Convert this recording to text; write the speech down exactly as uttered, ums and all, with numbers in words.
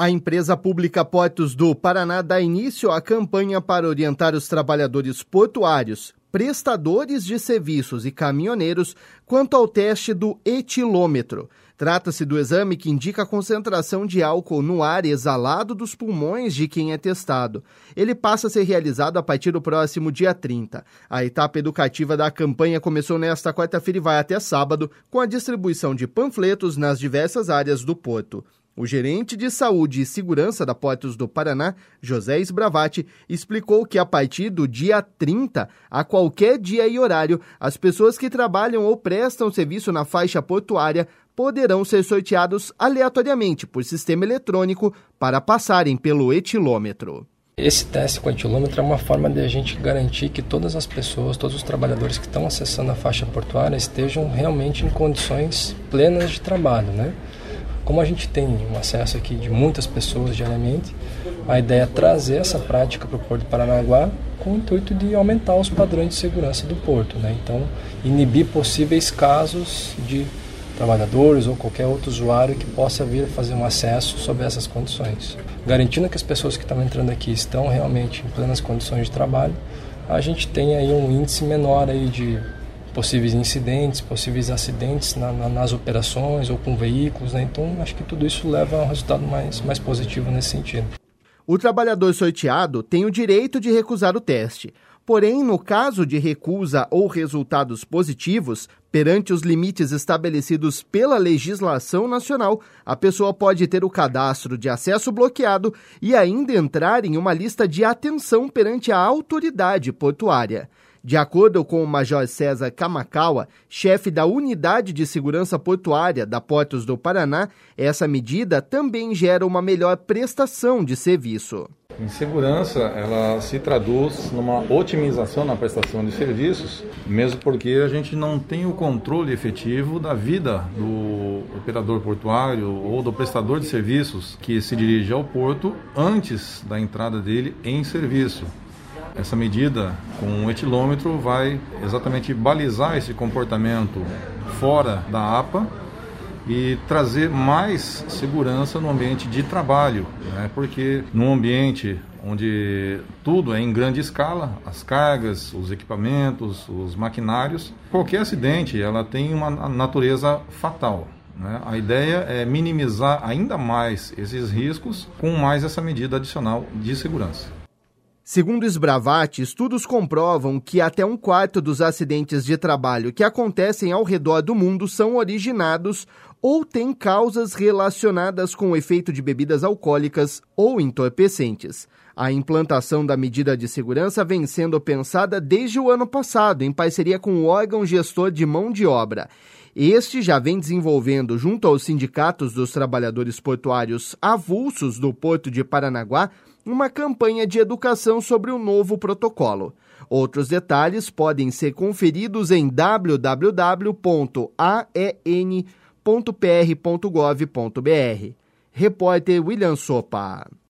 A empresa pública Portos do Paraná dá início à campanha para orientar os trabalhadores portuários, prestadores de serviços e caminhoneiros quanto ao teste do etilômetro. Trata-se do exame que indica a concentração de álcool no ar exalado dos pulmões de quem é testado. Ele passa a ser realizado a partir do próximo dia trinta. A etapa educativa da campanha começou nesta quarta-feira e vai até sábado, com a distribuição de panfletos nas diversas áreas do porto. O gerente de Saúde e Segurança da Portos do Paraná, José Sbravati, explicou que a partir do dia trinta, a qualquer dia e horário, as pessoas que trabalham ou prestam serviço na faixa portuária poderão ser sorteados aleatoriamente por sistema eletrônico para passarem pelo etilômetro. Esse teste com etilômetro é uma forma de a gente garantir que todas as pessoas, todos os trabalhadores que estão acessando a faixa portuária estejam realmente em condições plenas de trabalho, né? Como a gente tem um acesso aqui de muitas pessoas diariamente, a ideia é trazer essa prática para o Porto de Paranaguá com o intuito de aumentar os padrões de segurança do porto, né? Então, inibir possíveis casos de trabalhadores ou qualquer outro usuário que possa vir fazer um acesso sob essas condições. Garantindo que as pessoas que estão entrando aqui estão realmente em plenas condições de trabalho, a gente tem aí um índice menor aí de possíveis incidentes, possíveis acidentes na, na, nas operações ou com veículos, né? Então acho que tudo isso leva a um resultado mais, mais positivo nesse sentido. O trabalhador sorteado tem o direito de recusar o teste. Porém, no caso de recusa ou resultados positivos, perante os limites estabelecidos pela legislação nacional, a pessoa pode ter o cadastro de acesso bloqueado e ainda entrar em uma lista de atenção perante a autoridade portuária. De acordo com o Major César Kamakawa, chefe da Unidade de Segurança Portuária da Portos do Paraná, essa medida também gera uma melhor prestação de serviço. Em segurança, ela se traduz numa otimização na prestação de serviços, mesmo porque a gente não tem o controle efetivo da vida do operador portuário ou do prestador de serviços que se dirige ao porto antes da entrada dele em serviço. Essa medida com o etilômetro vai exatamente balizar esse comportamento fora da A P A e trazer mais segurança no ambiente de trabalho, né? Porque num ambiente onde tudo é em grande escala, as cargas, os equipamentos, os maquinários, qualquer acidente ela tem uma natureza fatal, né? A ideia é minimizar ainda mais esses riscos com mais essa medida adicional de segurança. Segundo Sbravati, estudos comprovam que até um quarto dos acidentes de trabalho que acontecem ao redor do mundo são originados ou têm causas relacionadas com o efeito de bebidas alcoólicas ou entorpecentes. A implantação da medida de segurança vem sendo pensada desde o ano passado, em parceria com o órgão gestor de mão de obra. Este já vem desenvolvendo, junto aos sindicatos dos trabalhadores portuários avulsos do Porto de Paranaguá, uma campanha de educação sobre o novo protocolo. Outros detalhes podem ser conferidos em w w w ponto a e n ponto p r ponto gov ponto b r. Repórter William Sopa.